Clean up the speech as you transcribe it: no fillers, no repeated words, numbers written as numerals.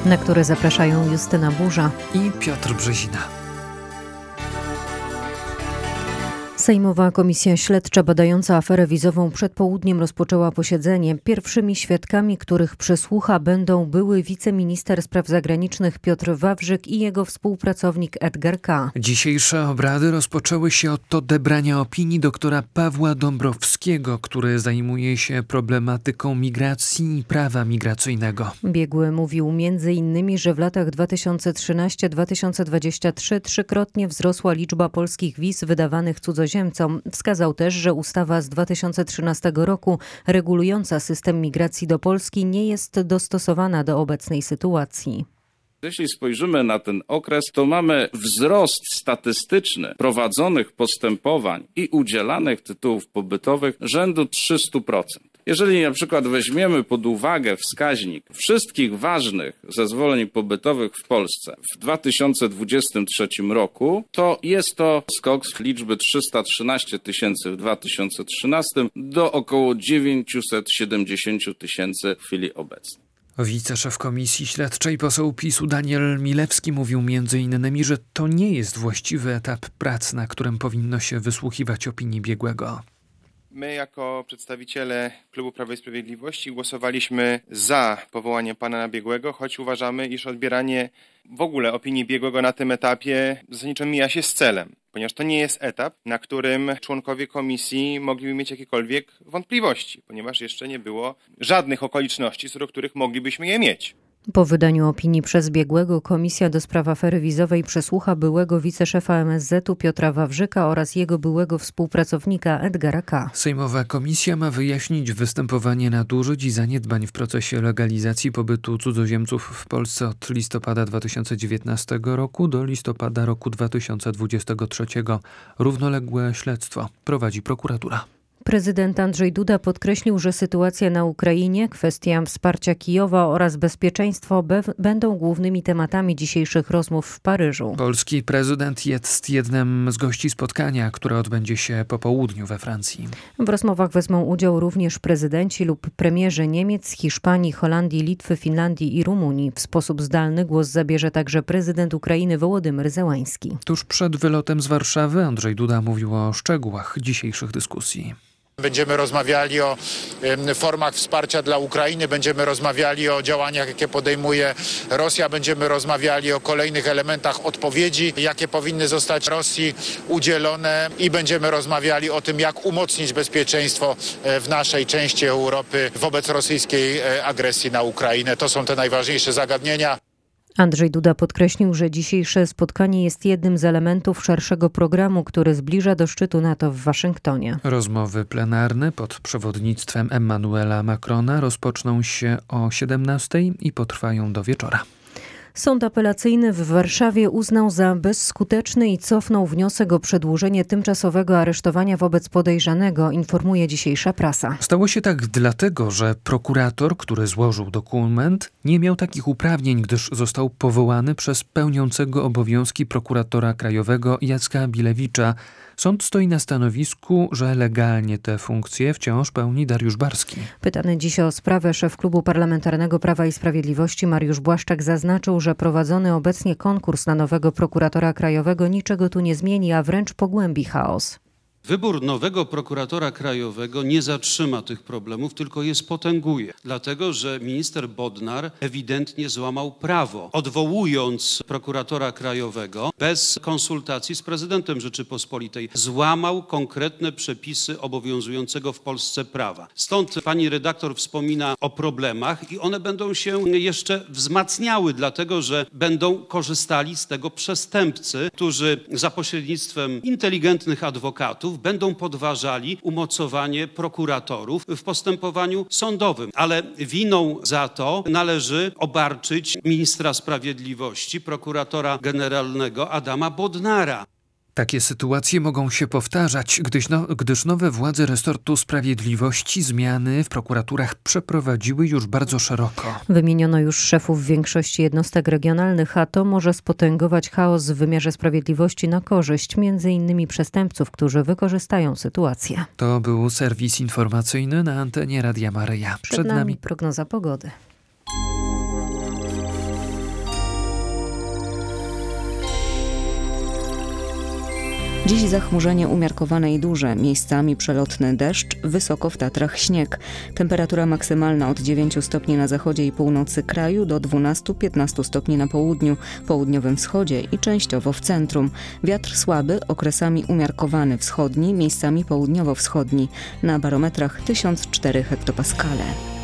na które zapraszają Justyna Burza i Piotr Brzezina. Sejmowa Komisja Śledcza badająca aferę wizową przed południem rozpoczęła posiedzenie. Pierwszymi świadkami, których przesłucha, będą były wiceminister spraw zagranicznych Piotr Wawrzyk i jego współpracownik Edgar K. Dzisiejsze obrady rozpoczęły się od odebrania opinii doktora Pawła Dąbrowskiego, który zajmuje się problematyką migracji i prawa migracyjnego. Biegły mówił m.in., że w latach 2013-2023 trzykrotnie wzrosła liczba polskich wiz wydawanych cudzoziemcom. Wskazał też, że ustawa z 2013 roku regulująca system migracji do Polski nie jest dostosowana do obecnej sytuacji. Jeśli spojrzymy na ten okres, to mamy wzrost statystyczny prowadzonych postępowań i udzielanych tytułów pobytowych rzędu 300%. Jeżeli na przykład weźmiemy pod uwagę wskaźnik wszystkich ważnych zezwoleń pobytowych w Polsce w 2023 roku, to jest to skok z liczby 313 tysięcy w 2013 do około 970 tysięcy w chwili obecnej. Wiceszef Komisji Śledczej, poseł PiS-u Daniel Milewski mówił m.in., że to nie jest właściwy etap prac, na którym powinno się wysłuchiwać opinii biegłego. My jako przedstawiciele Klubu Prawa i Sprawiedliwości głosowaliśmy za powołaniem pana biegłego, choć uważamy, iż odbieranie w ogóle opinii biegłego na tym etapie zasadniczo mija się z celem, ponieważ to nie jest etap, na którym członkowie komisji mogliby mieć jakiekolwiek wątpliwości, ponieważ jeszcze nie było żadnych okoliczności, co do których moglibyśmy je mieć. Po wydaniu opinii przez biegłego Komisja do spraw afery wizowej przesłucha byłego wiceszefa MSZ-u Piotra Wawrzyka oraz jego byłego współpracownika Edgara K. Sejmowa komisja ma wyjaśnić występowanie nadużyć i zaniedbań w procesie legalizacji pobytu cudzoziemców w Polsce od listopada 2019 roku do listopada roku 2023. Równoległe śledztwo prowadzi prokuratura. Prezydent Andrzej Duda podkreślił, że sytuacja na Ukrainie, kwestia wsparcia Kijowa oraz bezpieczeństwo będą głównymi tematami dzisiejszych rozmów w Paryżu. Polski prezydent jest jednym z gości spotkania, które odbędzie się po południu we Francji. W rozmowach wezmą udział również prezydenci lub premierzy Niemiec, Hiszpanii, Holandii, Litwy, Finlandii i Rumunii. W sposób zdalny głos zabierze także prezydent Ukrainy Wołodymyr Zełański. Tuż przed wylotem z Warszawy Andrzej Duda mówił o szczegółach dzisiejszych dyskusji. Będziemy rozmawiali o formach wsparcia dla Ukrainy, będziemy rozmawiali o działaniach, jakie podejmuje Rosja, będziemy rozmawiali o kolejnych elementach odpowiedzi, jakie powinny zostać Rosji udzielone i będziemy rozmawiali o tym, jak umocnić bezpieczeństwo w naszej części Europy wobec rosyjskiej agresji na Ukrainę. To są te najważniejsze zagadnienia. Andrzej Duda podkreślił, że dzisiejsze spotkanie jest jednym z elementów szerszego programu, który zbliża do szczytu NATO w Waszyngtonie. Rozmowy plenarne pod przewodnictwem Emmanuela Macrona rozpoczną się o 17:00 i potrwają do wieczora. Sąd apelacyjny w Warszawie uznał za bezskuteczny i cofnął wniosek o przedłużenie tymczasowego aresztowania wobec podejrzanego, informuje dzisiejsza prasa. Stało się tak dlatego, że prokurator, który złożył dokument, nie miał takich uprawnień, gdyż został powołany przez pełniącego obowiązki prokuratora krajowego Jacka Bilewicza. Sąd stoi na stanowisku, że legalnie tę funkcję wciąż pełni Dariusz Barski. Pytany dziś o sprawę szef Klubu Parlamentarnego Prawa i Sprawiedliwości Mariusz Błaszczak zaznaczył, że prowadzony obecnie konkurs na nowego prokuratora krajowego niczego tu nie zmieni, a wręcz pogłębi chaos. Wybór nowego prokuratora krajowego nie zatrzyma tych problemów, tylko je spotęguje. Dlatego, że minister Bodnar ewidentnie złamał prawo, odwołując prokuratora krajowego bez konsultacji z prezydentem Rzeczypospolitej. Złamał konkretne przepisy obowiązującego w Polsce prawa. Stąd pani redaktor wspomina o problemach i one będą się jeszcze wzmacniały, dlatego, że będą korzystali z tego przestępcy, którzy za pośrednictwem inteligentnych adwokatów będą podważali umocowanie prokuratorów w postępowaniu sądowym. Ale winą za to należy obarczyć ministra sprawiedliwości, prokuratora generalnego Adama Bodnara. Takie sytuacje mogą się powtarzać, gdyż nowe władze resortu sprawiedliwości zmiany w prokuraturach przeprowadziły już bardzo szeroko. Wymieniono już szefów większości jednostek regionalnych, a to może spotęgować chaos w wymiarze sprawiedliwości na korzyść m.in. przestępców, którzy wykorzystają sytuację. To był serwis informacyjny na antenie Radia Maryja. Przed nami prognoza pogody. Dziś zachmurzenie umiarkowane i duże, miejscami przelotny deszcz, wysoko w Tatrach śnieg. Temperatura maksymalna od 9 stopni na zachodzie i północy kraju do 12-15 stopni na południu, południowym wschodzie i częściowo w centrum. Wiatr słaby, okresami umiarkowany wschodni, miejscami południowo-wschodni. Na barometrach 1004 hektopaskale.